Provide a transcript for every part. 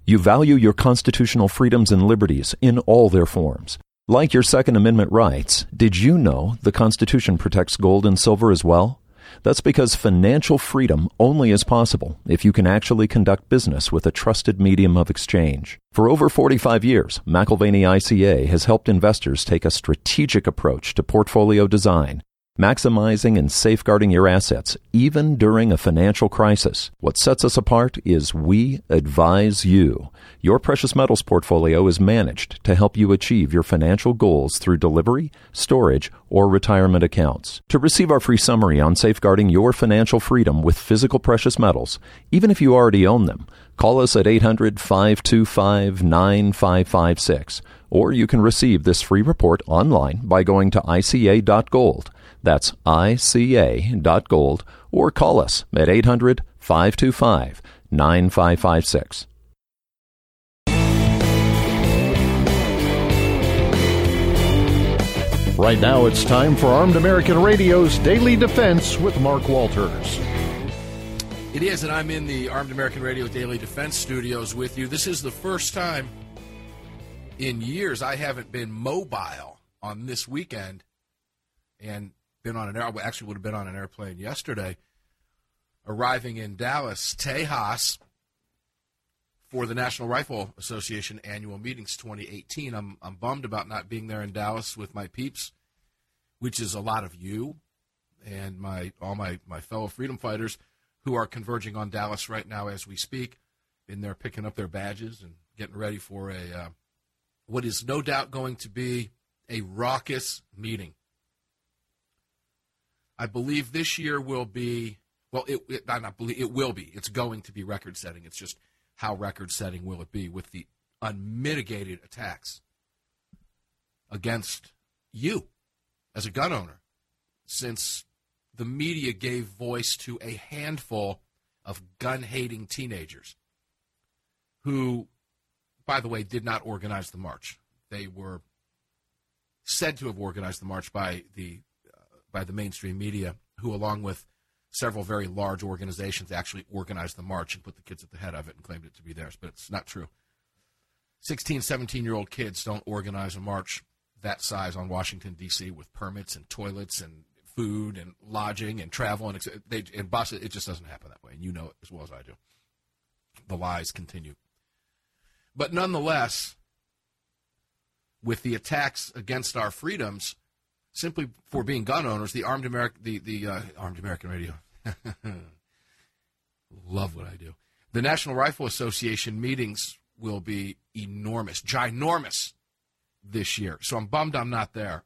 You value your constitutional freedoms and liberties in all their forms. Like your Second Amendment rights, did you know the Constitution protects gold and silver as well? That's because financial freedom only is possible if you can actually conduct business with a trusted medium of exchange. For over 45 years, McIlvaney ICA has helped investors take a strategic approach to portfolio design, maximizing and safeguarding your assets, even during a financial crisis. What sets us apart is we advise you. Your precious metals portfolio is managed to help you achieve your financial goals through delivery, storage, or retirement accounts. To receive our free summary on safeguarding your financial freedom with physical precious metals, even if you already own them, call us at 800-525-9556, or you can receive this free report online by going to ICA.gold. That's ICA.gold, or call us at 800-525-9556. Right now it's time for Armed American Radio's Daily Defense with Mark Walters. It is, and I'm in the Armed American Radio Daily Defense studios with you. This is the first time in years I haven't been mobile on this weekend and been on actually would have been on an airplane yesterday, arriving in Dallas, Tejas, for the National Rifle Association annual meetings 2018. I'm bummed about not being there in Dallas with my peeps, which is a lot of you and all my fellow freedom fighters who are converging on Dallas right now as we speak, in there picking up their badges and getting ready for what is no doubt going to be a raucous meeting. I believe this year will be, it will be. It's going to be record-setting. It's just how record-setting will it be with the unmitigated attacks against you as a gun owner, since the media gave voice to a handful of gun-hating teenagers who, by the way, did not organize the march. They were said to have organized the march by the mainstream media, who, along with several very large organizations, actually organized the march and put the kids at the head of it and claimed it to be theirs. But it's not true. 16, 17-year-old kids don't organize a march that size on Washington, D.C. with permits and toilets and food and lodging and travel and buses. It just doesn't happen that way, and you know it as well as I do. The lies continue. But nonetheless, with the attacks against our freedoms, simply for being gun owners, the Armed American Radio, love what I do. The National Rifle Association meetings will be enormous, ginormous this year. So I'm bummed I'm not there.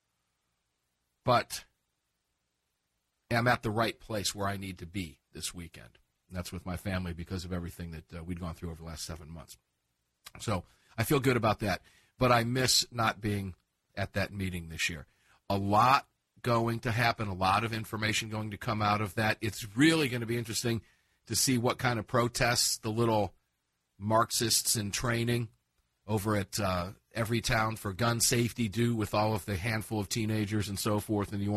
But I'm at the right place where I need to be this weekend. And that's with my family because of everything that we'd gone through over the last 7 months. So I feel good about that. But I miss not being at that meeting this year. A lot going to happen, a lot of information going to come out of that. It's really going to be interesting to see what kind of protests the little Marxists in training over at Everytown for gun safety do with all of the handful of teenagers and so forth in the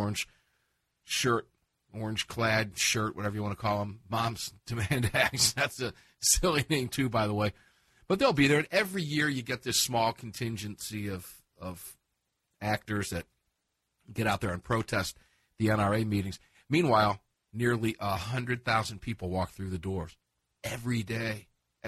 orange-clad shirt, whatever you want to call them. Moms Demand Action. That's a silly name, too, by the way. But they'll be there. And every year you get this small contingency of actors that get out there and protest the NRA meetings. Meanwhile, nearly 100,000 people walk through the doors every day,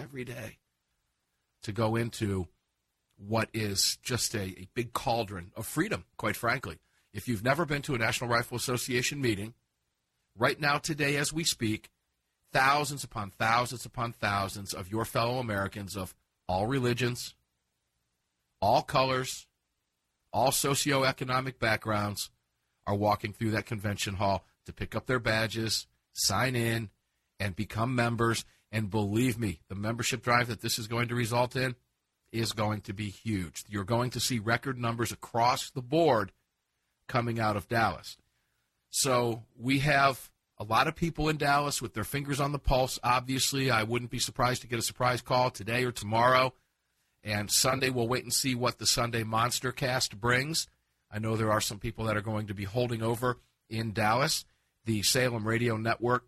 to go into what is just a big cauldron of freedom, quite frankly. If you've never been to a National Rifle Association meeting, right now, today, as we speak, thousands upon thousands upon thousands of your fellow Americans of all religions, all colors, all socioeconomic backgrounds are walking through that convention hall to pick up their badges, sign in, and become members. And believe me, the membership drive that this is going to result in is going to be huge. You're going to see record numbers across the board coming out of Dallas. So we have a lot of people in Dallas with their fingers on the pulse. Obviously, I wouldn't be surprised to get a surprise call today or tomorrow. And Sunday, we'll wait and see what the Sunday Monster Cast brings. I know there are some people that are going to be holding over in Dallas. The Salem Radio Network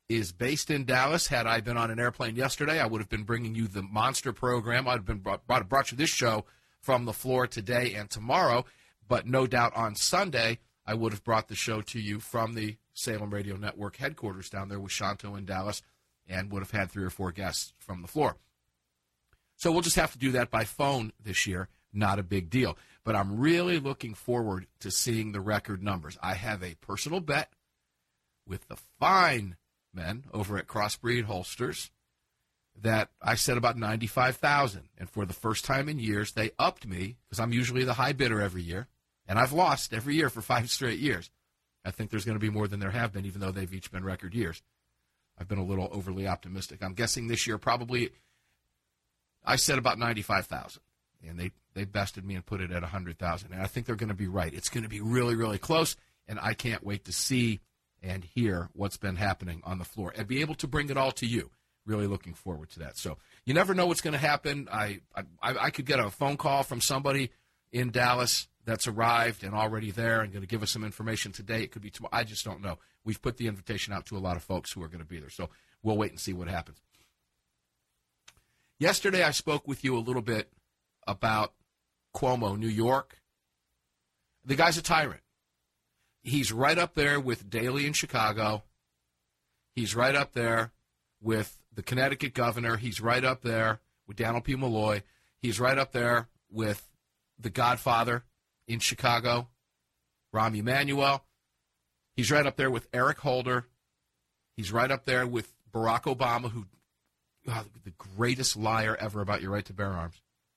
is based in Dallas. Had I been on an airplane yesterday, I would have been bringing you the monster program. I'd have been brought you this show from the floor today and tomorrow, but no doubt on Sunday I would have brought the show to you from the Salem Radio Network headquarters down there with Shanto in Dallas, and would have had 3 or 4 guests from the floor. So we'll just have to do that by phone this year. Not a big deal. But I'm really looking forward to seeing the record numbers. I have a personal bet with the fine men over at Crossbreed Holsters that I said about 95,000. And for the first time in years, they upped me, because I'm usually the high bidder every year. And I've lost every year for 5 straight years. I think there's going to be more than there have been, even though they've each been record years. I've been a little overly optimistic. I'm guessing this year probably, I said about 95,000. And they bested me and put it at 100,000. And I think they're going to be right. It's going to be really, really close. And I can't wait to see and hear what's been happening on the floor and be able to bring it all to you. Really looking forward to that. So you never know what's going to happen. I could get a phone call from somebody in Dallas that's arrived and already there and going to give us some information today. It could be tomorrow. I just don't know. We've put the invitation out to a lot of folks who are going to be there. So we'll wait and see what happens. Yesterday I spoke with you a little bit about Cuomo, New York. The guy's a tyrant. He's right up there with Daley in Chicago. He's right up there with the Connecticut governor. He's right up there with Daniel P. Malloy. He's right up there with the Godfather in Chicago, Rahm Emanuel. He's right up there with Eric Holder. He's right up there with Barack Obama, who, the greatest liar ever about your right to bear arms.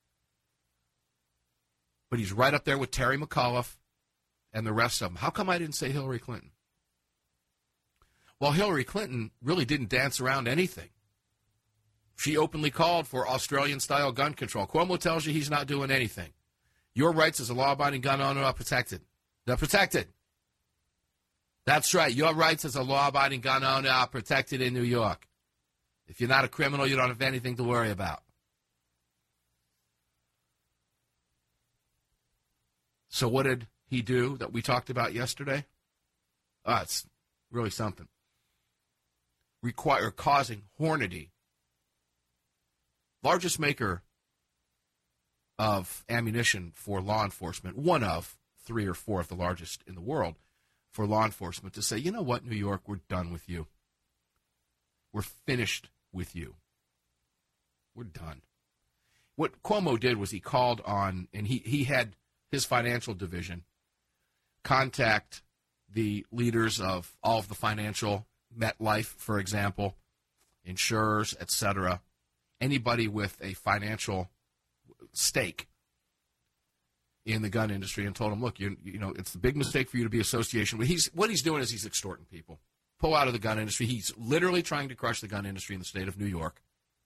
But he's right up there with Terry McAuliffe and the rest of them. How come I didn't say Hillary Clinton? Well, Hillary Clinton really didn't dance around anything. She openly called for Australian-style gun control. Cuomo tells you he's not doing anything. Your rights as a law-abiding gun owner are protected. They're protected. That's right. Your rights as a law-abiding gun owner are protected in New York. If you're not a criminal, you don't have anything to worry about. So what did he do that we talked about yesterday? It's really something. Causing Hornady, largest maker of ammunition for law enforcement, one of 3 or 4 of the largest in the world for law enforcement, to say, you know what, New York, we're done with you. We're finished with you. We're done. What Cuomo did was he called on, and he had his financial division contact the leaders of all of the financial, MetLife, for example, insurers, etc., anybody with a financial stake in the gun industry, and told them, look, you know, it's a big mistake for you to be association with. What he's doing is he's extorting people. Pull out of the gun industry. He's literally trying to crush the gun industry in the state of New York.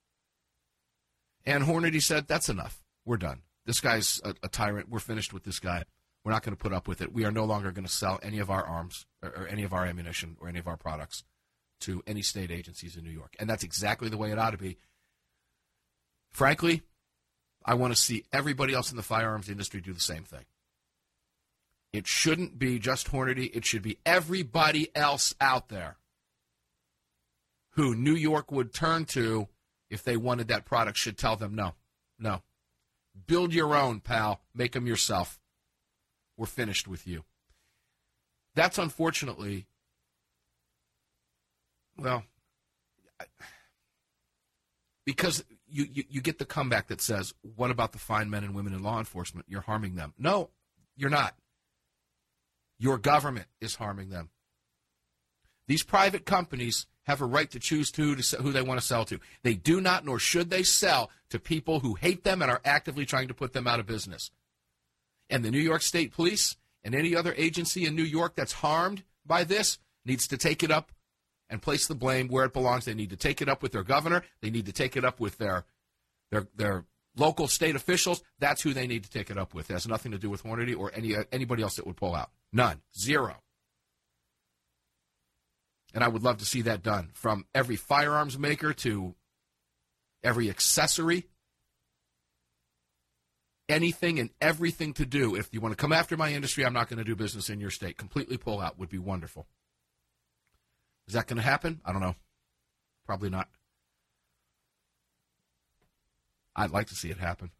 And Hornady said, that's enough. We're done. This guy's a tyrant. We're finished with this guy. We're not going to put up with it. We are no longer going to sell any of our arms or any of our ammunition or any of our products to any state agencies in New York. And that's exactly the way it ought to be. Frankly, I want to see everybody else in the firearms industry do the same thing. It shouldn't be just Hornady. It should be everybody else out there who New York would turn to if they wanted that product should tell them no. No. Build your own, pal. Make them yourself. We're finished with you. That's unfortunately, well, because you get the comeback that says, what about the fine men and women in law enforcement? You're harming them. No, you're not. Your government is harming them. These private companies have a right to choose who they want to sell to. They do not, nor should they sell to people who hate them and are actively trying to put them out of business. And the New York State Police and any other agency in New York that's harmed by this needs to take it up and place the blame where it belongs. They need to take it up with their governor. They need to take it up with their local state officials. That's who they need to take it up with. It has nothing to do with Hornady or anybody else that would pull out. None. Zero. And I would love to see that done, from every firearms maker to every accessory. Anything and everything to do. If you want to come after my industry, I'm not going to do business in your state. Completely pull out would be wonderful. Is that going to happen? I don't know. Probably not. I'd like to see it happen.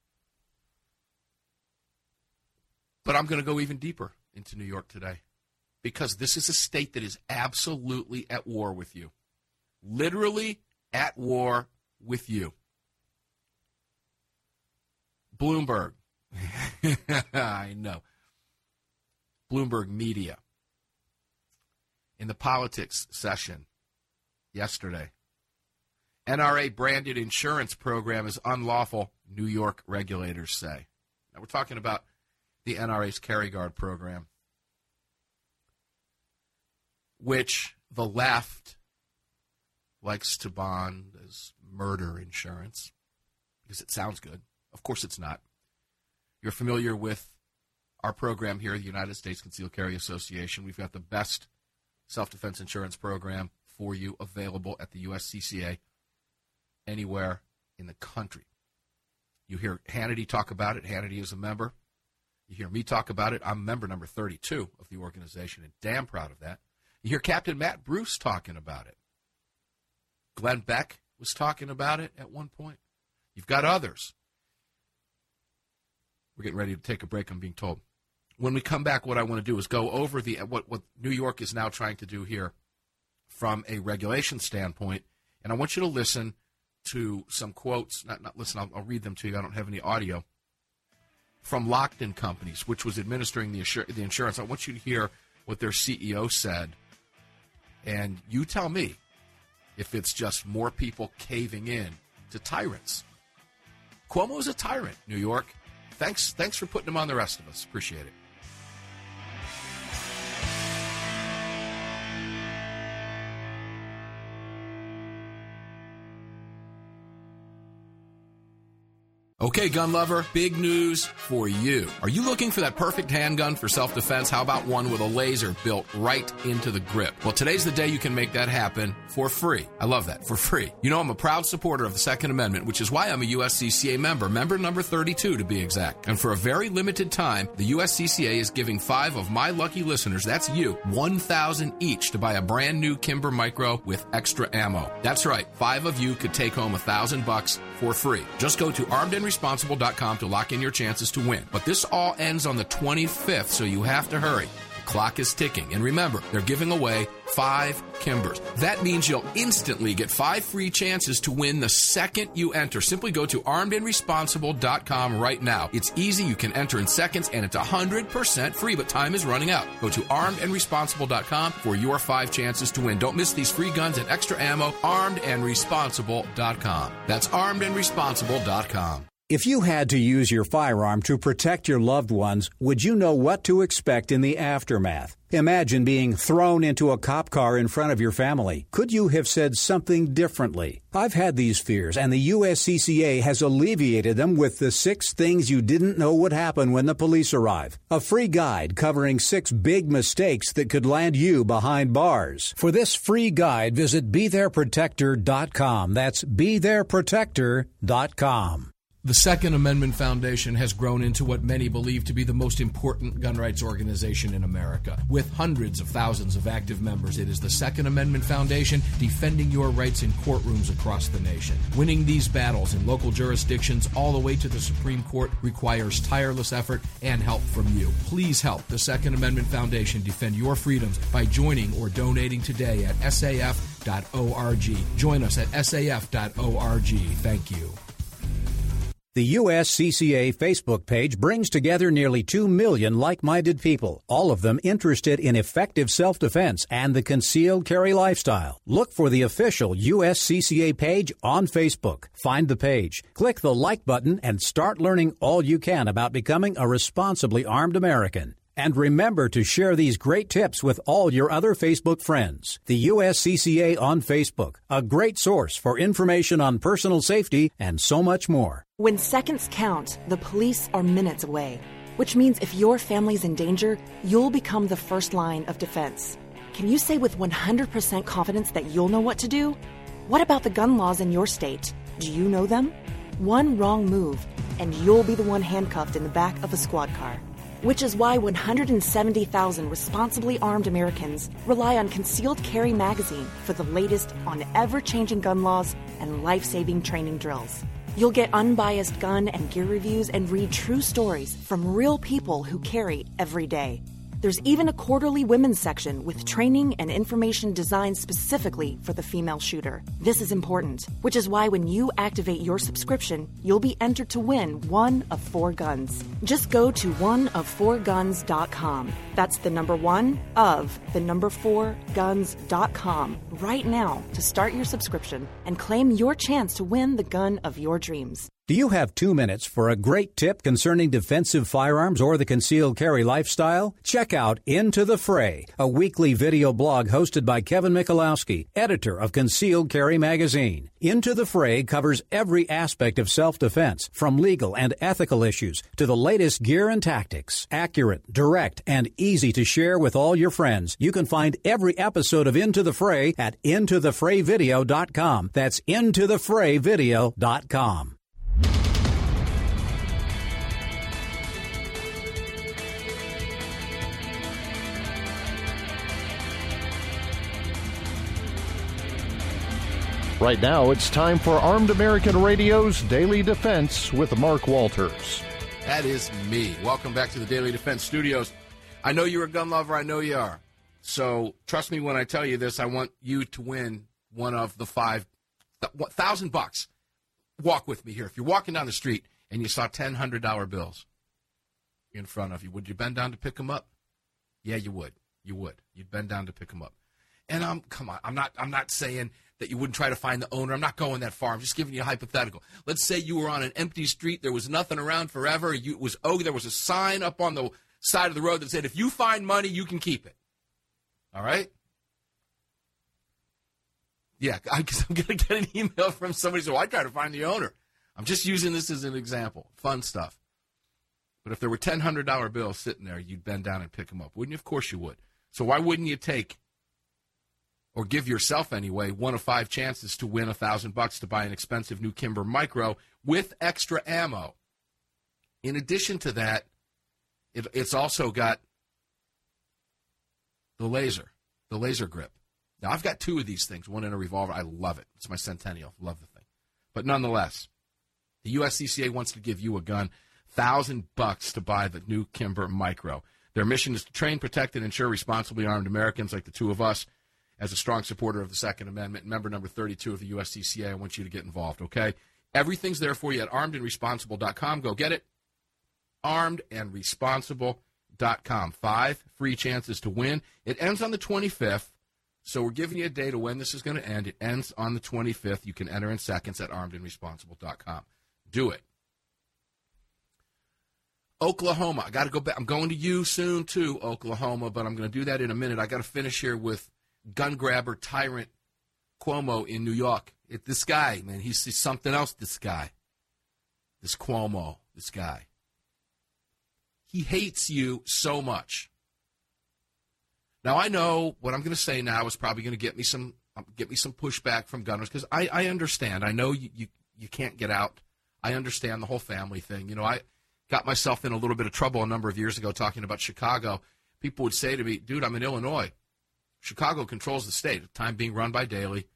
But I'm going to go even deeper into New York today, because this is a state that is absolutely at war with you. Literally at war with you. Bloomberg. I know. Bloomberg Media. In the politics session yesterday, NRA-branded insurance program is unlawful, New York regulators say. Now, we're talking about the NRA's Carry Guard program, which the left likes to bond as murder insurance because it sounds good. Of course it's not. You're familiar with our program here at the United States Concealed Carry Association. We've got the best self-defense insurance program for you available at the USCCA anywhere in the country. You hear Hannity talk about it. Hannity is a member. You hear me talk about it. I'm member number 32 of the organization and damn proud of that. You hear Captain Matt Bruce talking about it. Glenn Beck was talking about it at one point. You've got others. We're getting ready to take a break, I'm being told. When we come back, what I want to do is go over what New York is now trying to do here from a regulation standpoint. And I want you to listen to some quotes. Not listen, I'll read them to you. I don't have any audio. From Lockton Companies, which was administering the insurance. I want you to hear what their CEO said. And you tell me if it's just more people caving in to tyrants. Cuomo is a tyrant, New York. Thanks for putting him on the rest of us. Appreciate it. Okay, gun lover, big news for you. Are you looking for that perfect handgun for self-defense? How about one with a laser built right into the grip? Well, today's the day you can make that happen for free. I love that, for free. You know, I'm a proud supporter of the Second Amendment, which is why I'm a USCCA member number 32 to be exact. And for a very limited time, the USCCA is giving 5 of my lucky listeners, that's you, $1,000 each to buy a brand new Kimber Micro with extra ammo. That's right, 5 of you could take home $1,000 for free. Just go to armedandresponsible.com to lock in your chances to win. But this all ends on the 25th, so you have to hurry. The clock is ticking. And remember, they're giving away 5 Kimbers. That means you'll instantly get 5 free chances to win the second you enter. Simply go to armedandresponsible.com right now. It's easy. You can enter in seconds, and it's 100% free, but time is running out. Go to armedandresponsible.com for your 5 chances to win. Don't miss these free guns and extra ammo. armedandresponsible.com. That's armedandresponsible.com. If you had to use your firearm to protect your loved ones, would you know what to expect in the aftermath? Imagine being thrown into a cop car in front of your family. Could you have said something differently? I've had these fears, and the USCCA has alleviated them with the 6 things you didn't know would happen when the police arrive. A free guide covering 6 big mistakes that could land you behind bars. For this free guide, visit BeThereProtector.com. That's BeThereProtector.com. The Second Amendment Foundation has grown into what many believe to be the most important gun rights organization in America. With hundreds of thousands of active members, it is the Second Amendment Foundation defending your rights in courtrooms across the nation. Winning these battles in local jurisdictions all the way to the Supreme Court requires tireless effort and help from you. Please help the Second Amendment Foundation defend your freedoms by joining or donating today at saf.org. Join us at saf.org. Thank you. The USCCA Facebook page brings together nearly 2 million like-minded people, all of them interested in effective self-defense and the concealed carry lifestyle. Look for the official USCCA page on Facebook. Find the page, click the like button, and start learning all you can about becoming a responsibly armed American. And remember to share these great tips with all your other Facebook friends. The USCCA on Facebook, a great source for information on personal safety and so much more. When seconds count, the police are minutes away, which means if your family's in danger, you'll become the first line of defense. Can you say with 100% confidence that you'll know what to do? What about the gun laws in your state? Do you know them? One wrong move, and you'll be the one handcuffed in the back of a squad car. which is why 170,000 responsibly armed Americans rely on Concealed Carry Magazine for the latest on ever-changing gun laws and life-saving training drills. You'll get unbiased gun and gear reviews and read true stories from real people who carry every day. There's even a quarterly women's section with training and information designed specifically for the female shooter. This is important, which is why when you activate your subscription, you'll be entered to win one of 4 guns. Just go to oneof4guns.com. That's the number 1 of the number 4guns.com right now to start your subscription and claim your chance to win the gun of your dreams. Do you have 2 minutes for a great tip concerning defensive firearms or the concealed carry lifestyle? Check out Into the Fray, a weekly video blog hosted by Kevin Michalowski, editor of Concealed Carry Magazine. Into the Fray covers every aspect of self-defense, from legal and ethical issues to the latest gear and tactics. Accurate, direct, and easy to share with all your friends. You can find every episode of Into the Fray at intothefrayvideo.com. That's intothefrayvideo.com. Right now, it's time for Armed American Radio's Daily Defense with Mark Walters. That is me. Welcome back to the Daily Defense Studios. I know you're a gun lover. I know you are. So trust me when I tell you this. I want you to win one of the $1,000. Walk with me here. If you're walking down the street and you saw $100 bills in front of you, would you bend down to pick them up? Yeah, you would. You would. You'd bend down to pick them up. And come on. I'm not saying that you wouldn't try to find the owner. I'm not going that far. I'm just giving you a hypothetical. Let's say you were on an empty street. There was nothing around forever. There was a sign up on the side of the road that said, if you find money, you can keep it. All right? Yeah, I'm going to get an email from somebody. So I try to find the owner. I'm just using this as an example. Fun stuff. But if there were $100 bills sitting there, you'd bend down and pick them up, wouldn't you? Of course you would. So why wouldn't you take, or give yourself anyway, one of 5 chances to win $1,000 to buy an expensive new Kimber Micro with extra ammo? In addition to that, it's also got the laser grip. Now, I've got 2 of these things, one in a revolver. I love it. It's my Centennial. Love the thing. But nonetheless, the USCCA wants to give you a gun, $1,000 to buy the new Kimber Micro. Their mission is to train, protect, and ensure responsibly armed Americans like the 2 of us. As a strong supporter of the Second Amendment, member number 32 of the USCCA, I want you to get involved, okay? Everything's there for you at armedandresponsible.com. Go get it. Armedandresponsible.com. 5 free chances to win. It ends on the 25th. So we're giving you a date of when this is going to end. It ends on the 25th. You can enter in seconds at armedandresponsible.com. Do it. Oklahoma. I got to go back. I'm going to you soon, too, Oklahoma, but I'm going to do that in a minute. I got to finish here with gun grabber tyrant Cuomo in New York. This guy, man, he's something else, this guy. This Cuomo, this guy. He hates you so much. Now, I know what I'm going to say now is probably going to get me some pushback from gunners, because I understand. I know you can't get out. I understand the whole family thing. You know, I got myself in a little bit of trouble a number of years ago talking about Chicago. People would say to me, dude, I'm in Illinois. Chicago controls the state, at the time being run by Daley.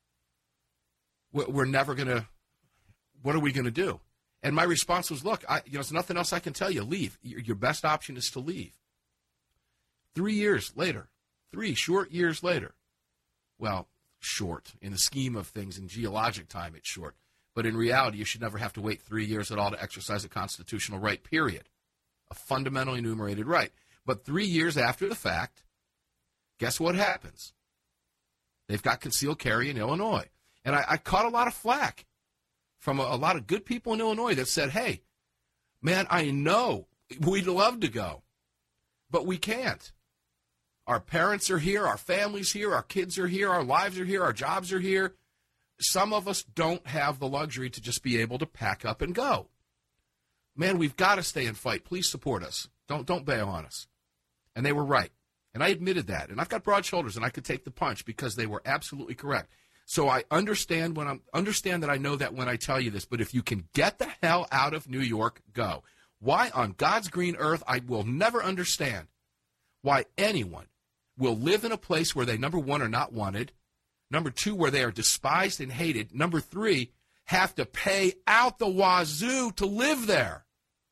We're never going to, what are we going to do? And my response was, look, there's nothing else I can tell you. Leave. Your best option is to leave. 3 years later, 3 short years later, well, short in the scheme of things, in geologic time it's short, but in reality you should never have to wait 3 years at all to exercise a constitutional right, period. A fundamentally enumerated right. But 3 years after the fact, guess what happens? They've got concealed carry in Illinois. And I caught a lot of flack from a lot of good people in Illinois that said, hey, man, I know we'd love to go, but we can't. Our parents are here, our family's here, our kids are here, our lives are here, our jobs are here. Some of us don't have the luxury to just be able to pack up and go. Man, we've got to stay and fight. Please support us. Don't bail on us. And they were right. And I admitted that. And I've got broad shoulders, and I could take the punch because they were absolutely correct. So I understand that I know that when I tell you this, but if you can get the hell out of New York, go. Why on God's green earth, I will never understand why anyone will live in a place where they, number one, are not wanted, number two, where they are despised and hated, number three, have to pay out the wazoo to live there.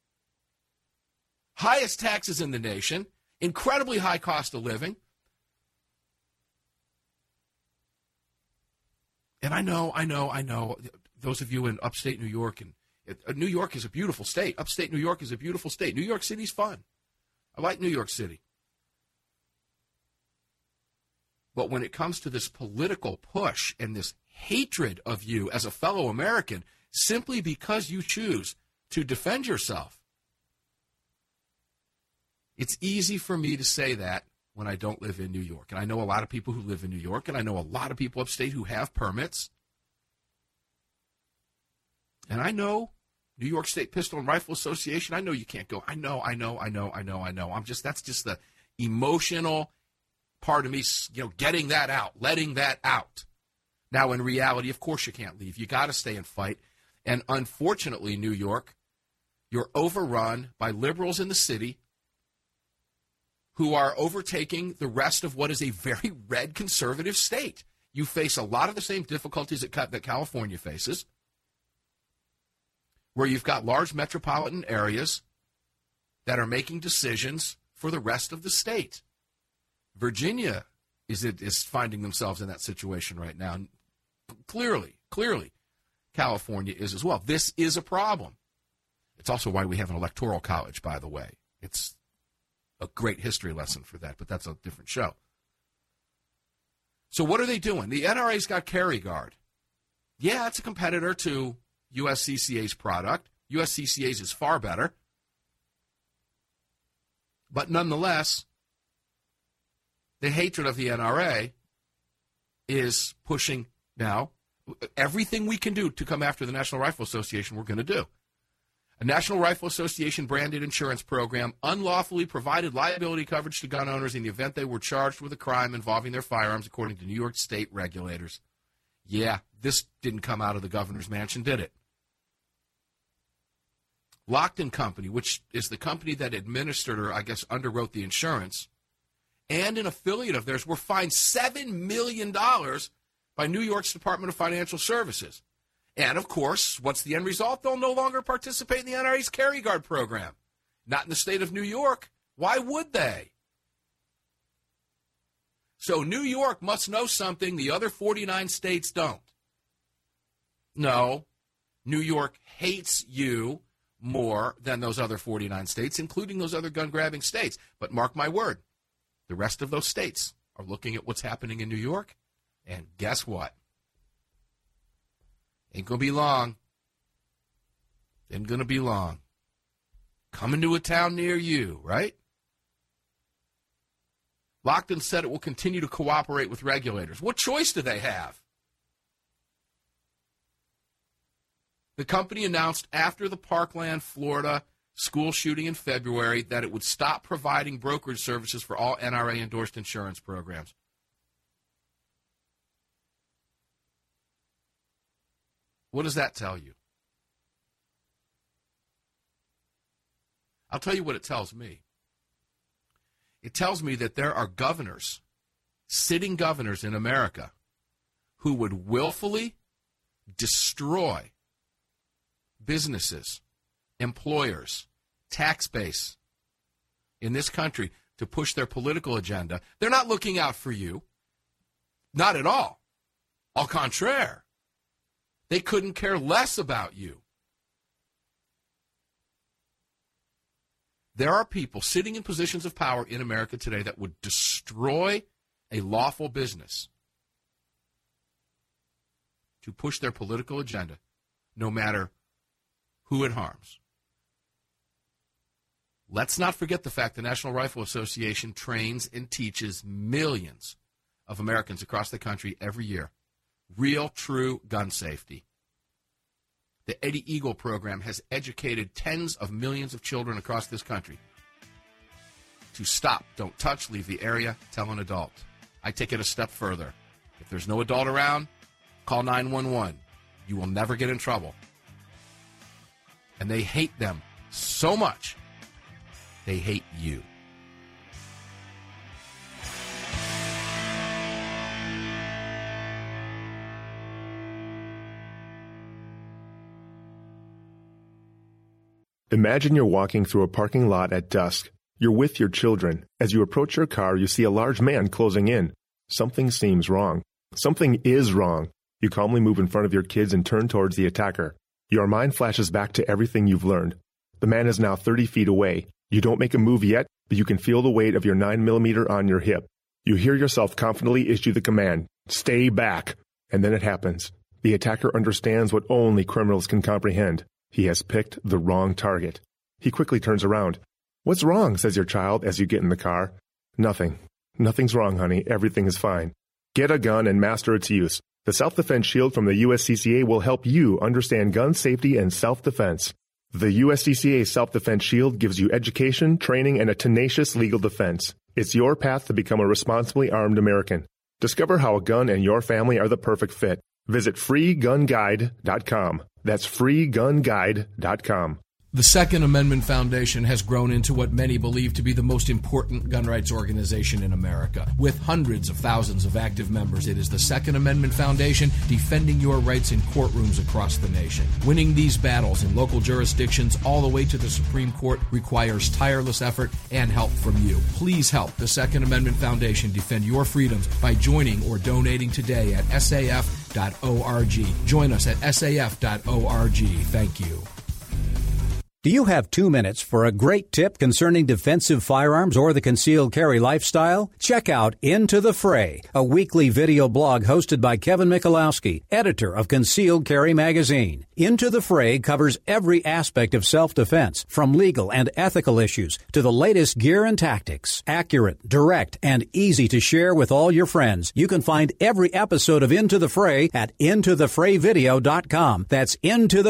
Highest taxes in the nation, incredibly high cost of living. And I know, those of you in upstate New York, and New York is a beautiful state. Upstate New York is a beautiful state. New York City's fun. I like New York City. But when it comes to this political push and this hatred of you as a fellow American, simply because you choose to defend yourself, it's easy for me to say that when I don't live in New York. And I know a lot of people who live in New York, and I know a lot of people upstate who have permits. And I know New York State Pistol and Rifle Association, I know you can't go. I know. That's just the emotional part of me, getting that out, letting that out. Now, in reality, of course you can't leave. You got to stay and fight. And unfortunately, New York, you're overrun by liberals in the city who are overtaking the rest of what is a very red conservative state. You face a lot of the same difficulties that California faces, where you've got large metropolitan areas that are making decisions for the rest of the state. Virginia is finding themselves in that situation right now. Clearly, California is as well. This is a problem. It's also why we have an electoral college, by the way. It's a great history lesson for that, but that's a different show. So what are they doing? The NRA's got CarryGuard. Yeah, it's a competitor to USCCA's product. USCCA's is far better. But nonetheless, the hatred of the NRA is pushing now. Everything we can do to come after the National Rifle Association, we're going to do. A National Rifle Association branded insurance program unlawfully provided liability coverage to gun owners in the event they were charged with a crime involving their firearms, according to New York State regulators. Yeah, this didn't come out of the governor's mansion, did it? Lockton Company, which is the company that administered or, I guess, underwrote the insurance, and an affiliate of theirs were fined $7 million by New York's Department of Financial Services. And, of course, what's the end result? They'll no longer participate in the NRA's CarryGuard program. Not in the state of New York. Why would they? So New York must know something the other 49 states don't. No, New York hates you more than those other 49 states, including those other gun-grabbing states. But mark my word, the rest of those states are looking at what's happening in New York, and guess what? Ain't going to be long. Ain't going to be long. Coming to a town near you, right? Lockton said it will continue to cooperate with regulators. What choice do they have? The company announced after the Parkland, Florida school shooting in February that it would stop providing brokerage services for all NRA-endorsed insurance programs. What does that tell you? I'll tell you what it tells me. It tells me that there are governors, sitting governors in America, who would willfully destroy businesses, employers, tax base in this country to push their political agenda. They're not looking out for you. Not at all. Au contraire. They couldn't care less about you. There are people sitting in positions of power in America today that would destroy a lawful business to push their political agenda, no matter who it harms. Let's not forget the fact the National Rifle Association trains and teaches millions of Americans across the country every year. Real, true gun safety. The Eddie Eagle program has educated tens of millions of children across this country to stop, don't touch, leave the area, tell an adult. I take it a step further. If there's no adult around, call 911. You will never get in trouble. And they hate them so much, they hate you. Imagine you're walking through a parking lot at dusk. You're with your children. As you approach your car, you see a large man closing in. Something seems wrong. Something is wrong. You calmly move in front of your kids and turn towards the attacker. Your mind flashes back to everything you've learned. The man is now 30 feet away. You don't make a move yet, but you can feel the weight of your 9mm on your hip. You hear yourself confidently issue the command, "Stay back." And then it happens. The attacker understands what only criminals can comprehend. He has picked the wrong target. He quickly turns around. "What's wrong?" says your child as you get in the car. "Nothing. Nothing's wrong, honey. Everything is fine." Get a gun and master its use. The Self-Defense Shield from the USCCA will help you understand gun safety and self-defense. The USCCA Self-Defense Shield gives you education, training, and a tenacious legal defense. It's your path to become a responsibly armed American. Discover how a gun and your family are the perfect fit. Visit freegunguide.com. That's freegunguide.com. The Second Amendment Foundation has grown into what many believe to be the most important gun rights organization in America. With hundreds of thousands of active members, it is the Second Amendment Foundation defending your rights in courtrooms across the nation. Winning these battles in local jurisdictions all the way to the Supreme Court requires tireless effort and help from you. Please help the Second Amendment Foundation defend your freedoms by joining or donating today at saf.org. Join us at saf.org. Thank you. Do you have 2 minutes for a great tip concerning defensive firearms or the concealed carry lifestyle? Check out Into the Fray, a weekly video blog hosted by Kevin Michalowski, editor of Concealed Carry magazine. Into the Fray covers every aspect of self-defense, from legal and ethical issues to the latest gear and tactics. Accurate, direct, and easy to share with all your friends. You can find every episode of Into the Fray at intothefrayvideo.com. That's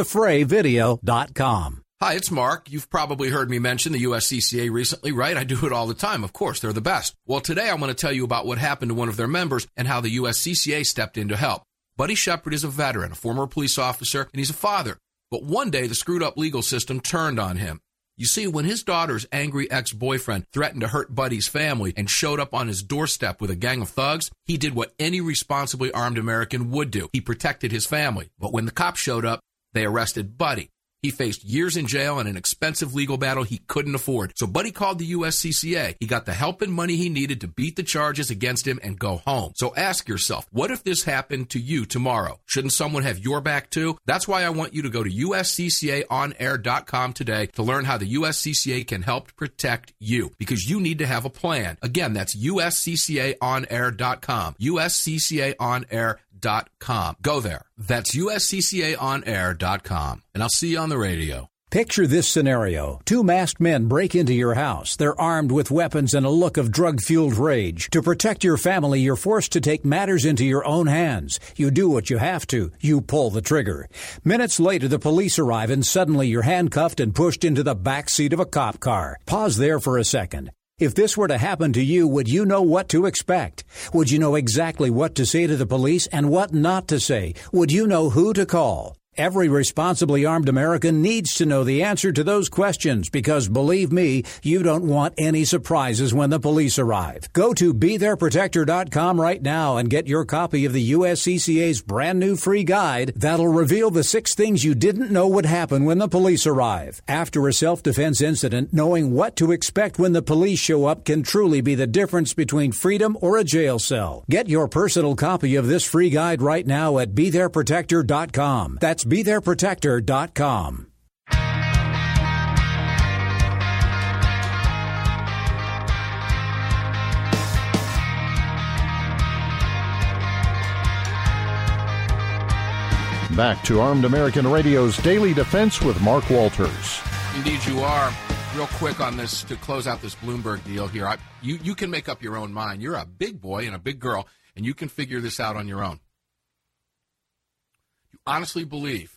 intothefrayvideo.com. Hi, it's Mark. You've probably heard me mention the USCCA recently, right? I do it all the time. Of course, they're the best. Well, today I want to tell you about what happened to one of their members and how the USCCA stepped in to help. Buddy Shepard is a veteran, a former police officer, and he's a father. But one day, the screwed-up legal system turned on him. You see, when his daughter's angry ex-boyfriend threatened to hurt Buddy's family and showed up on his doorstep with a gang of thugs, he did what any responsibly armed American would do. He protected his family. But when the cops showed up, they arrested Buddy. He faced years in jail and an expensive legal battle he couldn't afford. So Buddy called the USCCA. He got the help and money he needed to beat the charges against him and go home. So ask yourself, what if this happened to you tomorrow? Shouldn't someone have your back too? That's why I want you to go to usccaonair.com today to learn how the USCCA can help protect you, because you need to have a plan. Again, that's usccaonair.com. usccaonair.com. Go there. That's usccaonair.com. And I'll see you on the radio. Picture this scenario. 2 masked men break into your house. They're armed with weapons and a look of drug-fueled rage. To protect your family, you're forced to take matters into your own hands. You do what you have to. You pull the trigger. Minutes later, the police arrive and suddenly you're handcuffed and pushed into the back seat of a cop car. Pause there for a second. If this were to happen to you, would you know what to expect? Would you know exactly what to say to the police and what not to say? Would you know who to call? Every responsibly armed American needs to know the answer to those questions because, believe me, you don't want any surprises when the police arrive. Go to BeThereProtector.com right now and get your copy of the USCCA's brand new free guide that'll reveal the 6 things you didn't know would happen when the police arrive. After a self-defense incident, knowing what to expect when the police show up can truly be the difference between freedom or a jail cell. Get your personal copy of this free guide right now at BeThereProtector.com. That's BeThereProtector.com. Back to Armed American Radio's Daily Defense with Mark Walters. Indeed you are. Real quick on this, to close out this Bloomberg deal here. You can make up your own mind. You're a big boy and a big girl, and you can figure this out on your own. You honestly believe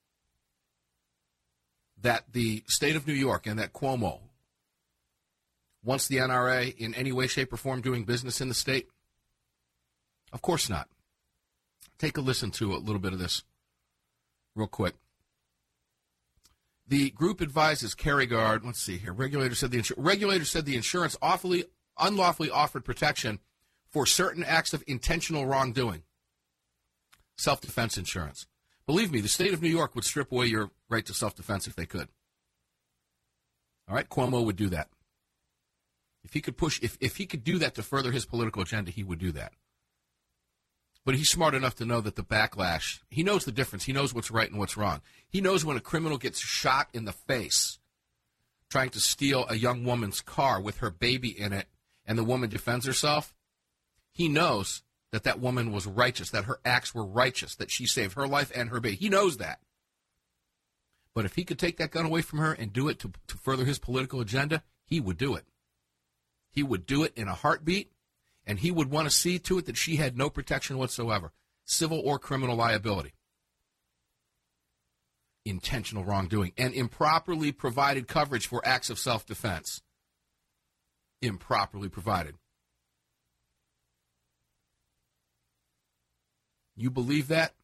that the state of New York and that Cuomo wants the NRA in any way, shape, or form doing business in the state? Of course not. Take a listen to a little bit of this real quick. The group advises CareGuard. Let's see here. Regulator said the insurance unlawfully offered protection for certain acts of intentional wrongdoing. Self-defense insurance. Believe me, the state of New York would strip away your right to self-defense if they could. All right, Cuomo would do that. If he could do that to further his political agenda, he would do that. But he's smart enough to know that the backlash, he knows the difference. He knows what's right and what's wrong. He knows when a criminal gets shot in the face trying to steal a young woman's car with her baby in it and the woman defends herself, he knows that that woman was righteous, that her acts were righteous, that she saved her life and her baby. He knows that. But if he could take that gun away from her and do it to further his political agenda, he would do it. He would do it in a heartbeat. And he would want to see to it that she had no protection whatsoever, civil or criminal liability. Intentional wrongdoing and improperly provided coverage for acts of self-defense. Improperly provided. You believe that?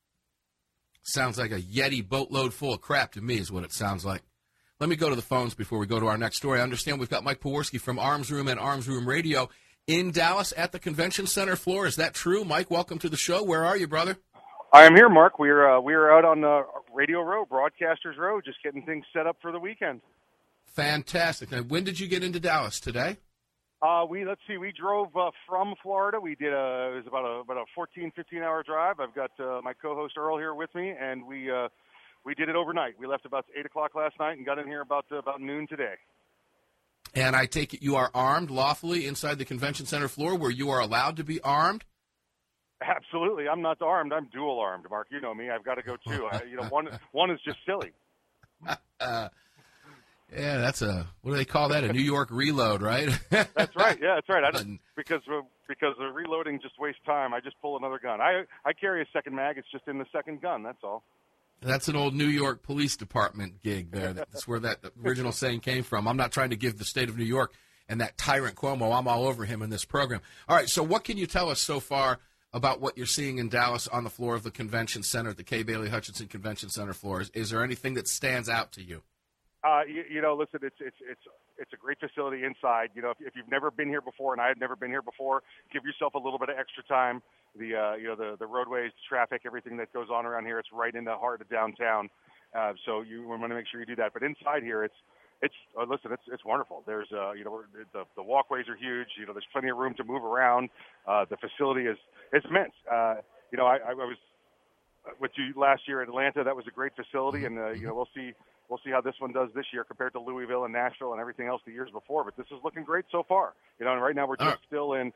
Sounds like a Yeti boatload full of crap to me is what it sounds like. Let me go to the phones before we go to our next story. I understand we've got Mike Poworski from Arms Room and Arms Room Radio in Dallas at the Convention Center floor. Is that true? Mike, welcome to the show. Where are you, brother? I am here, Mark. We're out on Radio Row, Broadcasters Row, just getting things set up for the weekend. Fantastic. Now, when did you get into Dallas? Today? We drove from Florida. We did it was about a 14, 15-hour drive. I've got my co-host Earl here with me, and we did it overnight. We left about 8 o'clock last night and got in here about noon today. And I take it you are armed lawfully inside the convention center floor where you are allowed to be armed? Absolutely. I'm not armed. I'm dual armed, Mark. You know me. I've got to go too. One is just silly. Yeah, that's what do they call that? A New York reload, right? That's right. Yeah, that's right. Because the reloading just wastes time. I just pull another gun. I carry a second mag. It's just in the second gun. That's all. That's an old New York Police Department gig there. That's where that original saying came from. I'm not trying to give the state of New York and that tyrant Cuomo, I'm all over him in this program. All right, so what can you tell us so far about what you're seeing in Dallas on the floor of the convention center, the Kay Bailey Hutchinson Convention Center floor? Is there anything that stands out to you? Listen, it's a great facility inside. You know, if you've never been here before, and I have never been here before, give yourself a little bit of extra time. The roadways, traffic, everything that goes on around here, it's right in the heart of downtown. So you want to make sure you do that. But inside here, it's wonderful. There's the walkways are huge. You know, there's plenty of room to move around. The facility is immense. I was with you last year in Atlanta. That was a great facility, and we'll see how this one does this year compared to Louisville and Nashville and everything else the years before. But this is looking great so far. You know, and right now we're still in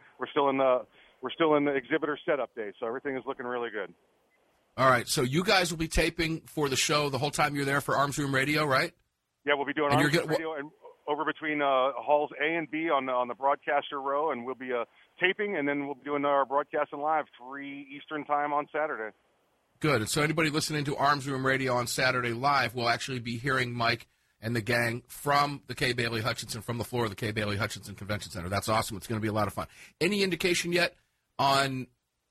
the exhibitor setup day, so everything is looking really good. All right, so you guys will be taping for the show the whole time you're there for Arms Room Radio, right? Yeah, we'll be doing Arms Room Radio and over between halls A and B on the broadcaster row, and we'll be taping, and then we'll be doing our broadcasting live 3 Eastern time on Saturday. Good. And so anybody listening to Arms Room Radio on Saturday live will actually be hearing Mike and the gang from the Kay Bailey Hutchinson, from the floor of the Kay Bailey Hutchinson Convention Center. That's awesome. It's going to be a lot of fun. Any indication yet on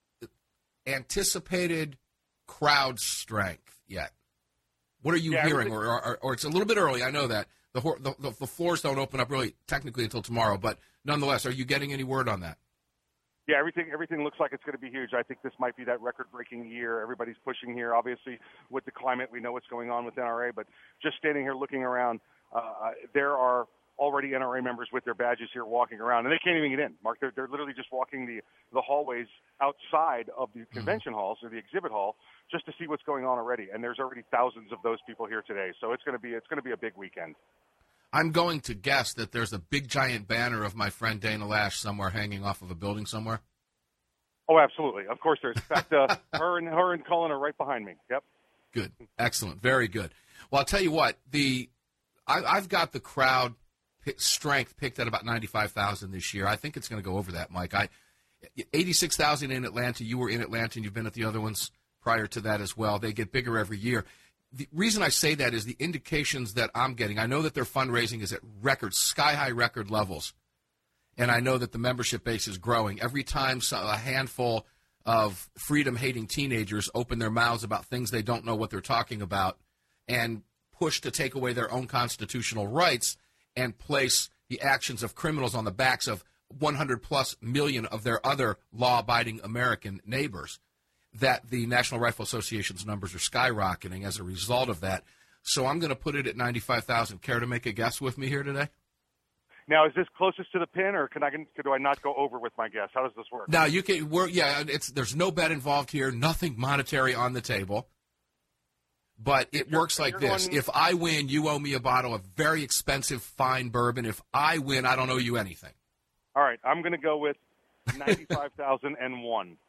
anticipated crowd strength yet? What are you hearing? Or it's a little bit early. I know that. The floors don't open up really technically until tomorrow, but nonetheless, are you getting any word on that? Yeah, everything looks like it's going to be huge. I think this might be that record-breaking year. Everybody's pushing here. Obviously, with the climate, we know what's going on with NRA, but just standing here looking around, there are already NRA members with their badges here walking around, and they can't even get in. Mark, they're literally just walking the hallways outside of the convention halls or the exhibit hall just to see what's going on already. And there's already thousands of those people here today, so it's going to be a big weekend. I'm going to guess that there's a big giant banner of my friend Dana Loesch somewhere hanging off of a building somewhere. Oh, absolutely. Of course there is. In fact, her and Cullen are right behind me. Yep. Good. Excellent. Very good. Well, I'll tell you what. I've got the crowd strength picked at about 95,000 this year. I think it's going to go over that, Mike. 86,000 in Atlanta. You were in Atlanta, and you've been at the other ones prior to that as well. They get bigger every year. The reason I say that is the indications that I'm getting. I know that their fundraising is at sky-high record levels, and I know that the membership base is growing. Every time a handful of freedom-hating teenagers open their mouths about things they don't know what they're talking about and push to take away their own constitutional rights and place the actions of criminals on the backs of 100+ million of their other law-abiding American neighbors, that the National Rifle Association's numbers are skyrocketing as a result of that. So I'm going to put it at 95,000. Care to make a guess with me here today? Now, is this closest to the pin, or do I not go over with my guess? How does this work? Now, you can there's no bet involved here, nothing monetary on the table. But it works like this. If I win, you owe me a bottle of very expensive, fine bourbon. If I win, I don't owe you anything. All right, I'm going to go with 95,001.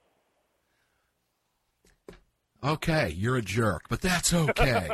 Okay, you're a jerk, but that's okay.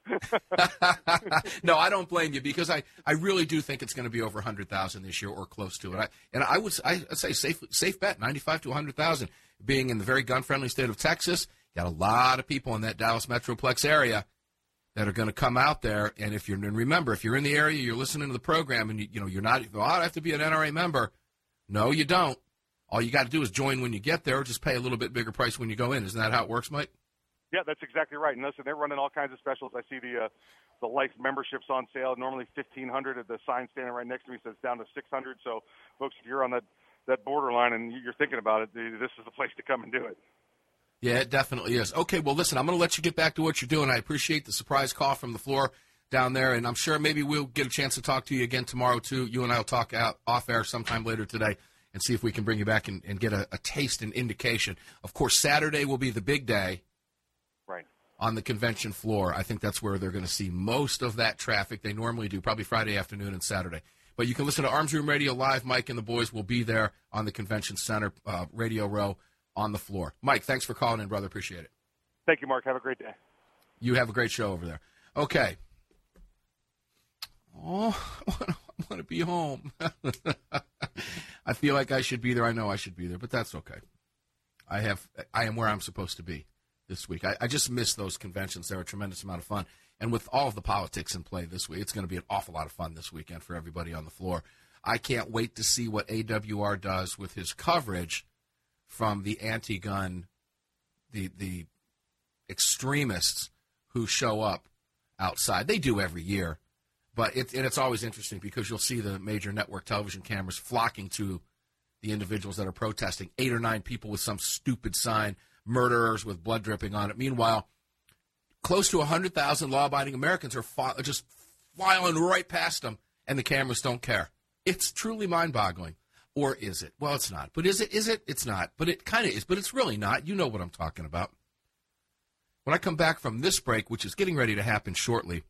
No, I don't blame you, because I really do think it's going to be over 100,000 this year or close to it. I'd say safe bet, 95 to 100,000. Being in the very gun-friendly state of Texas, got a lot of people in that Dallas Metroplex area that are going to come out there. And remember, if you're in the area, you're listening to the program, and you're not, I have to be an NRA member. No, you don't. All you got to do is join when you get there, or just pay a little bit bigger price when you go in. Isn't that how it works, Mike? Yeah, that's exactly right. And listen, they're running all kinds of specials. I see the Life memberships on sale. Normally $1,500. At the sign standing right next to me says down to $600. So, folks, if you're on that borderline and you're thinking about it, this is the place to come and do it. Yeah, it definitely is. Okay, well, listen, I'm going to let you get back to what you're doing. I appreciate the surprise call from the floor down there, and I'm sure maybe we'll get a chance to talk to you again tomorrow, too. You and I will talk out off air sometime later today and see if we can bring you back and get a taste and indication. Of course, Saturday will be the big day. Right. On the convention floor. I think that's where they're going to see most of that traffic. They normally do, probably Friday afternoon and Saturday. But you can listen to Arms Room Radio live. Mike and the boys will be there on the convention center, radio row on the floor. Mike, thanks for calling in, brother. Appreciate it. Thank you, Mark. Have a great day. You have a great show over there. Okay. Oh, I want to be home. I feel like I should be there. I know I should be there, but that's okay. I am where I'm supposed to be this week. I just miss those conventions. They're a tremendous amount of fun. And with all of the politics in play this week, it's going to be an awful lot of fun this weekend for everybody on the floor. I can't wait to see what AWR does with his coverage from the anti-gun, the extremists who show up outside. They do every year. But it's always interesting because you'll see the major network television cameras flocking to the individuals that are protesting. 8 or 9 people with some stupid sign, murderers with blood dripping on it. Meanwhile, close to 100,000 law-abiding Americans are just filing right past them, and the cameras don't care. It's truly mind-boggling. Or is it? Well, it's not. But is it? It's not. But it kind of is. But it's really not. You know what I'm talking about. When I come back from this break, which is getting ready to happen shortly,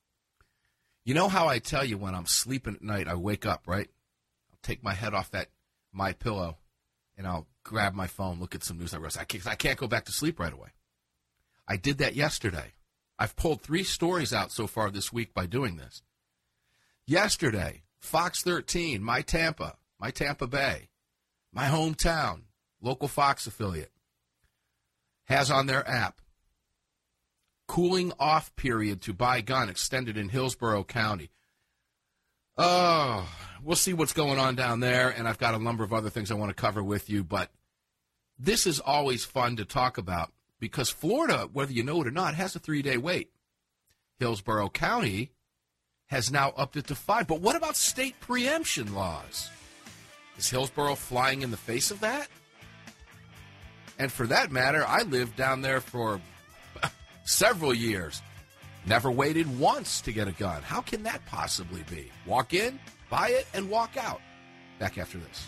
you know how I tell you when I'm sleeping at night, I wake up, right? I'll take my head off that my pillow, and I'll grab my phone, look at some news. I can't go back to sleep right away. I did that yesterday. I've pulled 3 stories out so far this week by doing this. Yesterday, Fox 13, my Tampa Bay, my hometown, local Fox affiliate, has on their app, cooling off period to buy gun extended in Hillsborough County. Oh, we'll see what's going on down there, and I've got a number of other things I want to cover with you, but this is always fun to talk about because Florida, whether you know it or not, has a 3-day wait. Hillsborough County has now upped it to 5. But what about state preemption laws? Is Hillsborough flying in the face of that? And for that matter, I lived down there for several years. Never waited once to get a gun. How can that possibly be? Walk in, buy it, and walk out. Back after this.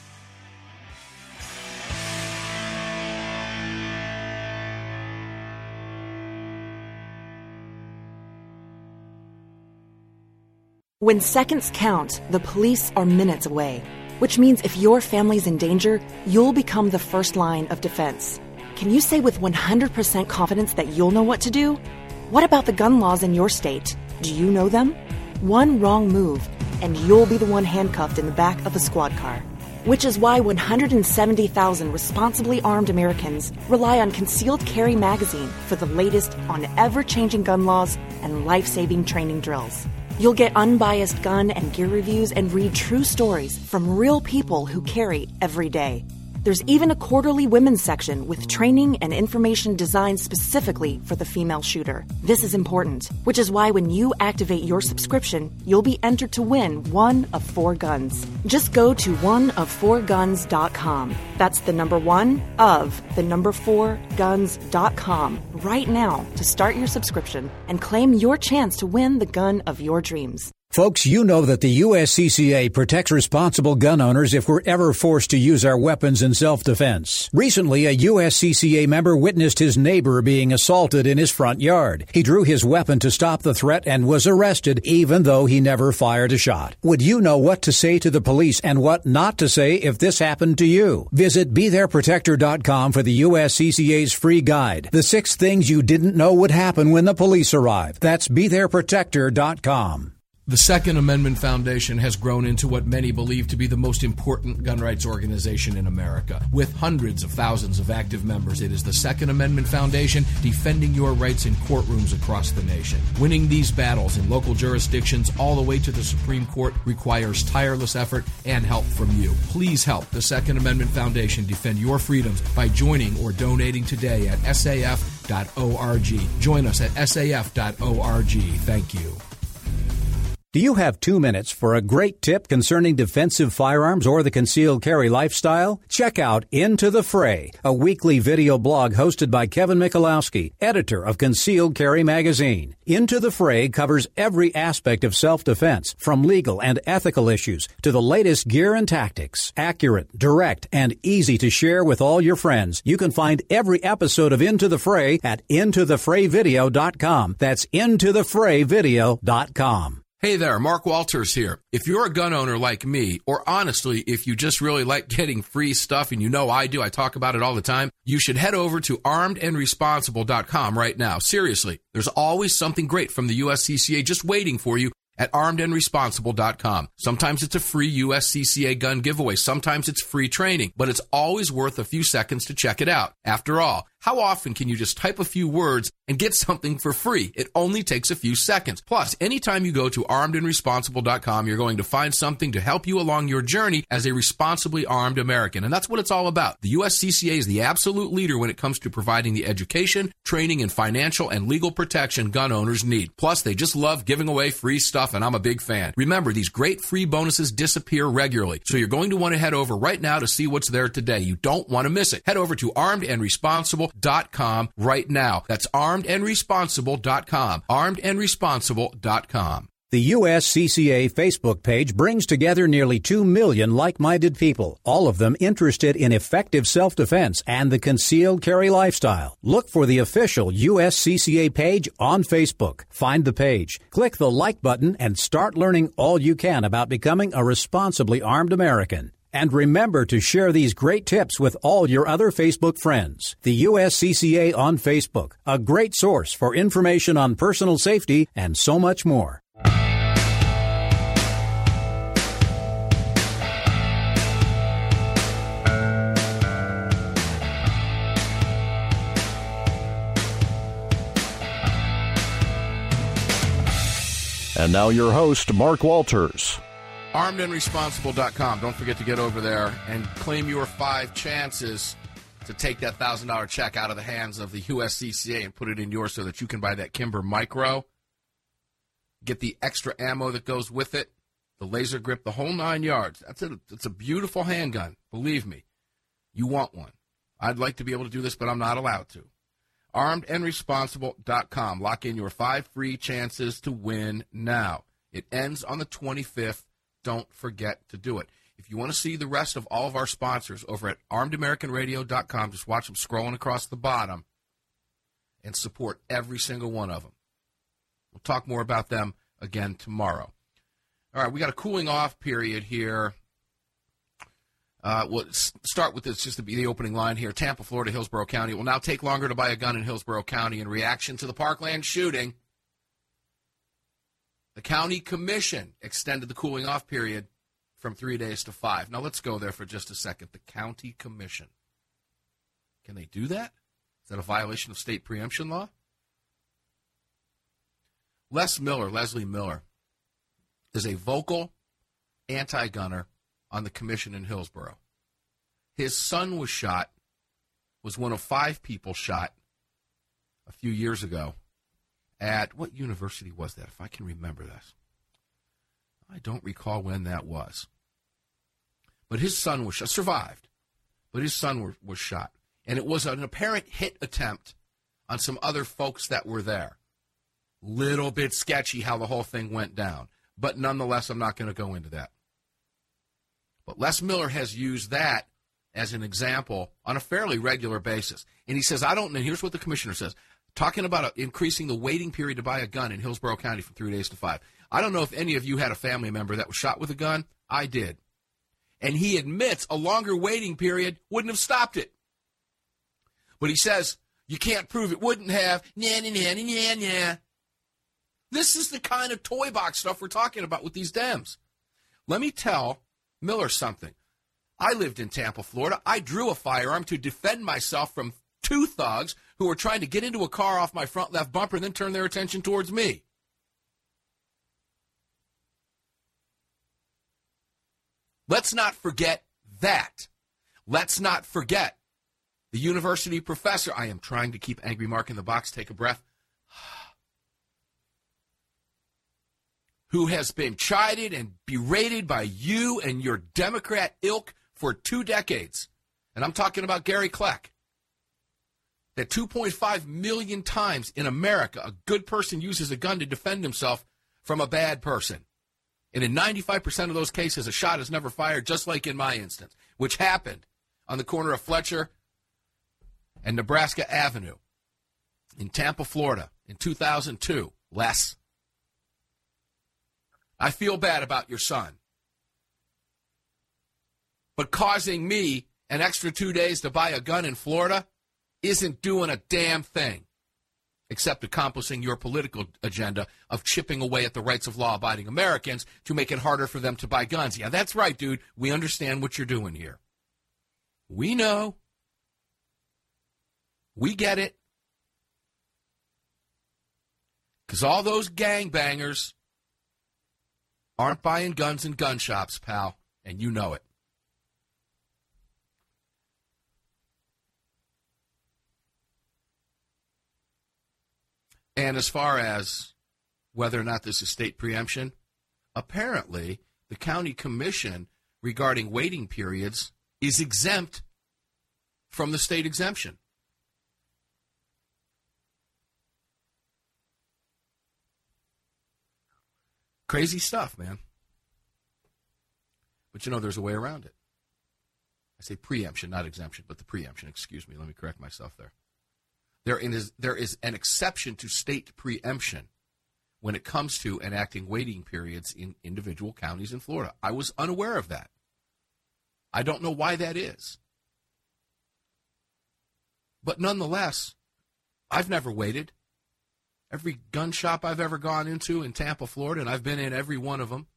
When seconds count, the police are minutes away, which means if your family's in danger, you'll become the first line of defense. Can you say with 100% confidence that you'll know what to do? What about the gun laws in your state? Do you know them? One wrong move, and you'll be the one handcuffed in the back of a squad car. Which is why 170,000 responsibly armed Americans rely on Concealed Carry Magazine for the latest on ever-changing gun laws and life-saving training drills. You'll get unbiased gun and gear reviews and read true stories from real people who carry every day. There's even a quarterly women's section with training and information designed specifically for the female shooter. This is important, which is why when you activate your subscription, you'll be entered to win one of 4 guns. Just go to oneof4guns.com. That's the number 4guns.com right now to start your subscription and claim your chance to win the gun of your dreams. Folks, you know that the USCCA protects responsible gun owners if we're ever forced to use our weapons in self-defense. Recently, a USCCA member witnessed his neighbor being assaulted in his front yard. He drew his weapon to stop the threat and was arrested, even though he never fired a shot. Would you know what to say to the police and what not to say if this happened to you? Visit BeThereProtector.com for the USCCA's free guide, The 6 Things You Didn't Know Would Happen When the Police Arrive. That's BeThereProtector.com. The Second Amendment Foundation has grown into what many believe to be the most important gun rights organization in America. With hundreds of thousands of active members, it is the Second Amendment Foundation defending your rights in courtrooms across the nation. Winning these battles in local jurisdictions all the way to the Supreme Court requires tireless effort and help from you. Please help the Second Amendment Foundation defend your freedoms by joining or donating today at saf.org. Join us at saf.org. Thank you. Do you have 2 minutes for a great tip concerning defensive firearms or the concealed carry lifestyle? Check out Into the Fray, a weekly video blog hosted by Kevin Michalowski, editor of Concealed Carry magazine. Into the Fray covers every aspect of self-defense, from legal and ethical issues to the latest gear and tactics. Accurate, direct, and easy to share with all your friends. You can find every episode of Into the Fray at intothefrayvideo.com. That's intothefrayvideo.com. Hey there, Mark Walters here. If you're a gun owner like me, or honestly, if you just really like getting free stuff, and you know I do, I talk about it all the time, you should head over to armedandresponsible.com right now. Seriously, there's always something great from the USCCA just waiting for you at armedandresponsible.com. Sometimes it's a free USCCA gun giveaway. Sometimes it's free training, but it's always worth a few seconds to check it out. After all, how often can you just type a few words and get something for free? It only takes a few seconds. Plus, anytime you go to armedandresponsible.com, you're going to find something to help you along your journey as a responsibly armed American. And that's what it's all about. The USCCA is the absolute leader when it comes to providing the education, training, and financial and legal protection gun owners need. Plus, they just love giving away free stuff, and I'm a big fan. Remember, these great free bonuses disappear regularly, so you're going to want to head over right now to see what's there today. You don't want to miss it. Head over to armedandresponsible.com right now. That's armedandresponsible.com. armedandresponsible.com. The USCCA Facebook page brings together nearly 2 million like-minded people, all of them interested in effective self-defense and the concealed carry lifestyle. Look for the official USCCA page on Facebook. Find the page, click the like button, and start learning all you can about becoming a responsibly armed American. And remember to share these great tips with all your other Facebook friends. The USCCA on Facebook, a great source for information on personal safety and so much more. And now your host, Mark Walters. ArmedAndResponsible.com. Don't forget to get over there and claim your 5 chances to take that $1,000 check out of the hands of the USCCA and put it in yours so that you can buy that Kimber Micro, get the extra ammo that goes with it, the laser grip, the whole 9 yards. It's a beautiful handgun. Believe me, you want one. I'd like to be able to do this, but I'm not allowed to. ArmedAndResponsible.com. Lock in your 5 free chances to win now. It ends on the 25th. Don't forget to do it. If you want to see the rest of all of our sponsors over at ArmedAmericanRadio.com, just watch them scrolling across the bottom and support every single one of them. We'll talk more about them again tomorrow. All right, we got a cooling off period here. We'll start with this just to be the opening line here. Tampa, Florida, Hillsborough County. It will now take longer to buy a gun in Hillsborough County in reaction to the Parkland shooting. The county commission extended the cooling off period from 3 days to 5. Now let's go there for just a second. The county commission. Can they do that? Is that a violation of state preemption law? Leslie Miller, is a vocal anti-gunner on the commission in Hillsborough. his son was shot, was one of 5 people shot a few years ago at, what university was that, if I can remember this? I don't recall when that was. But his son was survived, but his son was shot. And it was an apparent hit attempt on some other folks that were there. Little bit sketchy how the whole thing went down. But nonetheless, I'm not going to go into that. But Les Miller has used that as an example on a fairly regular basis. And he says, and here's what the commissioner says, talking about increasing the waiting period to buy a gun in Hillsborough County from 3 days to 5. I don't know if any of you had a family member that was shot with a gun. I did. And he admits a longer waiting period wouldn't have stopped it. But he says, you can't prove it wouldn't have. Nah, nah, nah, nah, nah. This is the kind of toy box stuff we're talking about with these Dems. Let me tell Miller something. I lived in Tampa, Florida. I drew a firearm to defend myself from 2 thugs who were trying to get into a car off my front left bumper and then turn their attention towards me. Let's not forget that. Let's not forget the university professor. I am trying to keep Angry Mark in the box. Take a breath. Who has been chided and berated by you and your Democrat ilk for 2 decades. And I'm talking about Gary Kleck. That 2.5 million times in America, a good person uses a gun to defend himself from a bad person. And in 95% of those cases, a shot is never fired, just like in my instance, which happened on the corner of Fletcher and Nebraska Avenue in Tampa, Florida in 2002. Les, I feel bad about your son. But causing me an extra 2 days to buy a gun in Florida isn't doing a damn thing, except accomplishing your political agenda of chipping away at the rights of law-abiding Americans to make it harder for them to buy guns. Yeah, that's right, dude. We understand what you're doing here. We know. We get it. Because all those gangbangers aren't buying guns in gun shops, pal, and you know it. And as far as whether or not this is state preemption, apparently the county commission regarding waiting periods is exempt from the state exemption. Crazy stuff, man. But you know, there's a way around it. I say preemption, not exemption, but the preemption. Excuse me. Let me correct myself there. There is an exception to state preemption when it comes to enacting waiting periods in individual counties in Florida. I was unaware of that. I don't know why that is. But nonetheless, I've never waited. Every gun shop I've ever gone into in Tampa, Florida, and I've been in every one of them,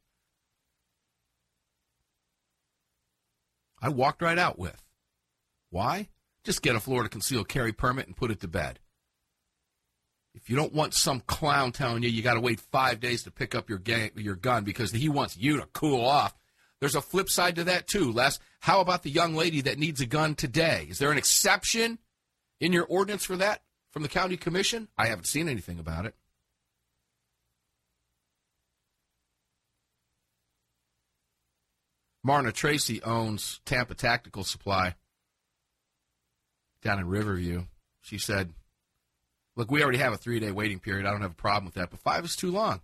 I walked right out with. Why? Just get a Florida concealed carry permit and put it to bed. If you don't want some clown telling you got to wait 5 days to pick up your gun because he wants you to cool off, there's a flip side to that too, Les. How about the young lady that needs a gun today? Is there an exception in your ordinance for that from the county commission? I haven't seen anything about it. Marna Tracy owns Tampa Tactical Supply down in Riverview. She said, look, we already have a 3-day waiting period. I don't have a problem with that, but 5 is too long.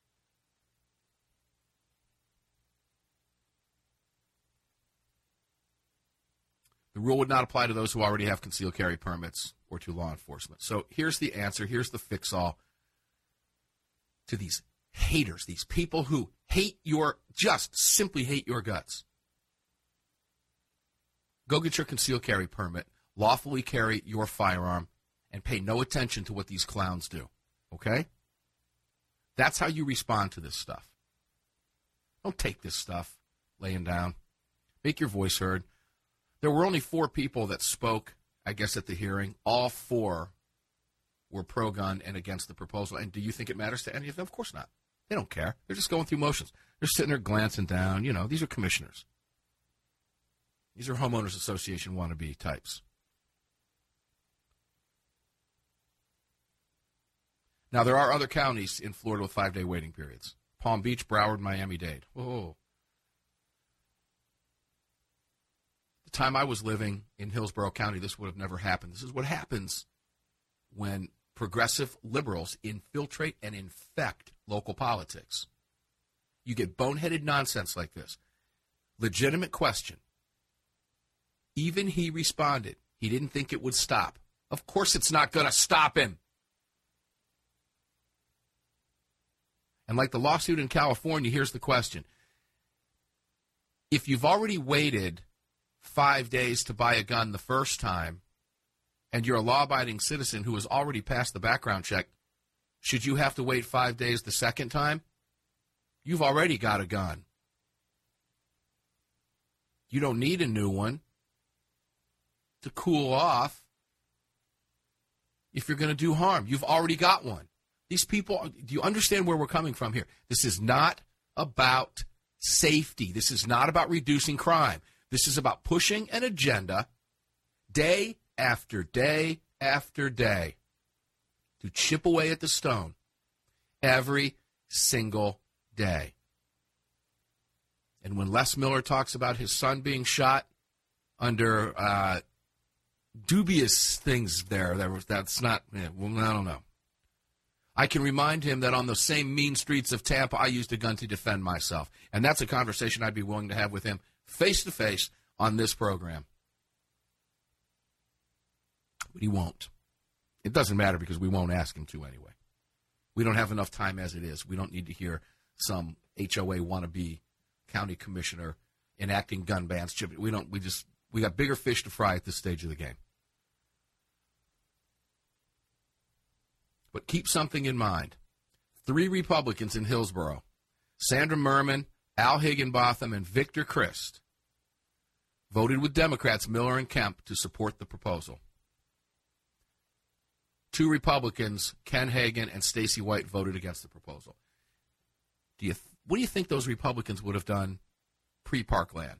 The rule would not apply to those who already have concealed carry permits or to law enforcement. So here's the answer. Here's the fix-all to these haters, these people who just simply hate your guts. Go get your concealed carry permit. Lawfully carry your firearm, and pay no attention to what these clowns do, okay? That's how you respond to this stuff. Don't take this stuff laying down. Make your voice heard. There were only 4 people that spoke, I guess, at the hearing. All 4 were pro-gun and against the proposal. And do you think it matters to any of them? Of course not. They don't care. They're just going through motions. They're sitting there glancing down. You know, these are commissioners. These are homeowners association wannabe types. Now, there are other counties in Florida with 5-day waiting periods. Palm Beach, Broward, Miami-Dade. Whoa. The time I was living in Hillsborough County, this would have never happened. This is what happens when progressive liberals infiltrate and infect local politics. You get boneheaded nonsense like this. Legitimate question. Even he responded. He didn't think it would stop. Of course it's not going to stop him. And like the lawsuit in California, here's the question. If you've already waited 5 days to buy a gun the first time, and you're a law-abiding citizen who has already passed the background check, should you have to wait 5 days the second time? You've already got a gun. You don't need a new one to cool off if you're going to do harm. You've already got one. These people, do you understand where we're coming from here? This is not about safety. This is not about reducing crime. This is about pushing an agenda day after day after day to chip away at the stone every single day. And when Les Miller talks about his son being shot under dubious things that's not, well, I don't know. I can remind him that on the same mean streets of Tampa, I used a gun to defend myself. And that's a conversation I'd be willing to have with him face-to-face on this program. But he won't. It doesn't matter because we won't ask him to anyway. We don't have enough time as it is. We don't need to hear some HOA wannabe county commissioner enacting gun bans. We got bigger fish to fry at this stage of the game. But keep something in mind. 3 Republicans in Hillsborough, Sandra Merman, Al Higginbotham, and Victor Christ, voted with Democrats Miller and Kemp to support the proposal. 2 Republicans, Ken Hagan and Stacey White, voted against the proposal. What do you think those Republicans would have done pre-Parkland?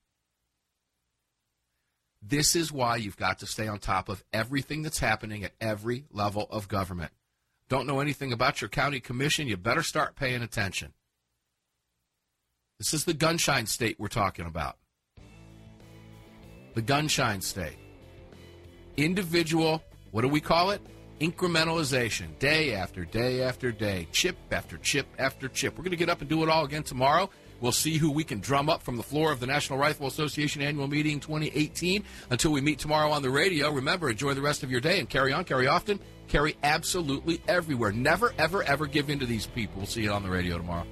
This is why you've got to stay on top of everything that's happening at every level of government. Don't know anything about your county commission, you better start paying attention. This is the gunshine state we're talking about. The gunshine state. Individual, what do we call it? Incrementalization, day after day after day, chip after chip after chip. We're going to get up and do it all again tomorrow. We'll see who we can drum up from the floor of the National Rifle Association Annual Meeting 2018. Until we meet tomorrow on the radio, remember, enjoy the rest of your day and carry on, carry often, carry absolutely everywhere. Never, ever, ever give in to these people. We'll see you on the radio tomorrow.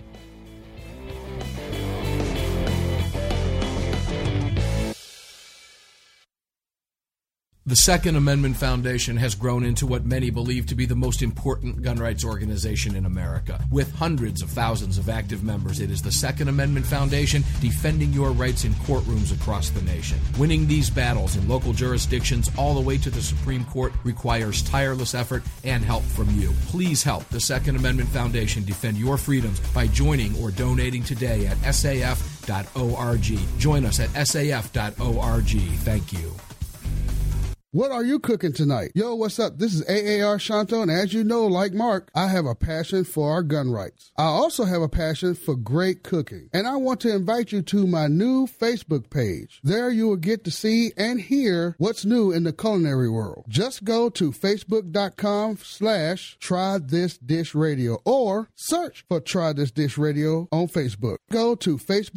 The Second Amendment Foundation has grown into what many believe to be the most important gun rights organization in America. With hundreds of thousands of active members, it is the Second Amendment Foundation defending your rights in courtrooms across the nation. Winning these battles in local jurisdictions all the way to the Supreme Court requires tireless effort and help from you. Please help the Second Amendment Foundation defend your freedoms by joining or donating today at saf.org. Join us at saf.org. Thank you. What are you cooking tonight? Yo, what's up? This is AAR Shanto, and as you know, like Mark, I have a passion for our gun rights. I also have a passion for great cooking, and I want to invite you to my new Facebook page. There you will get to see and hear what's new in the culinary world. Just go to facebook.com/trythisdishradio or search for Try This Dish Radio on Facebook. Go to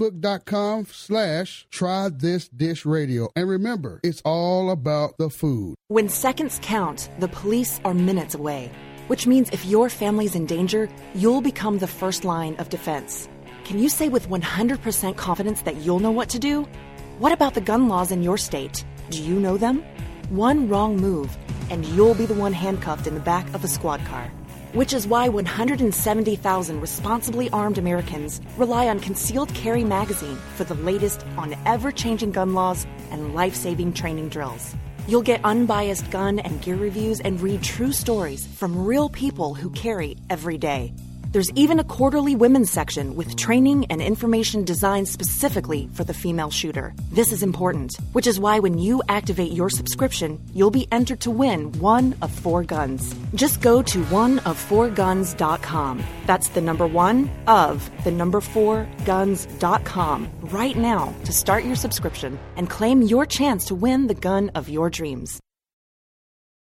facebook.com/trythisdishradio, and remember, it's all about the food. When seconds count, the police are minutes away, which means if your family's in danger, you'll become the first line of defense. Can you say with 100% confidence that you'll know what to do? What about the gun laws in your state? Do you know them? One wrong move, and you'll be the one handcuffed in the back of a squad car. Which is why 170,000 responsibly armed Americans rely on Concealed Carry Magazine for the latest on ever-changing gun laws and life-saving training drills. You'll get unbiased gun and gear reviews and read true stories from real people who carry every day. There's even a quarterly women's section with training and information designed specifically for the female shooter. This is important, which is why when you activate your subscription, you'll be entered to win one of 4 guns. Just go to oneof4guns.com. That's the number 1 of the number 4guns.com right now to start your subscription and claim your chance to win the gun of your dreams.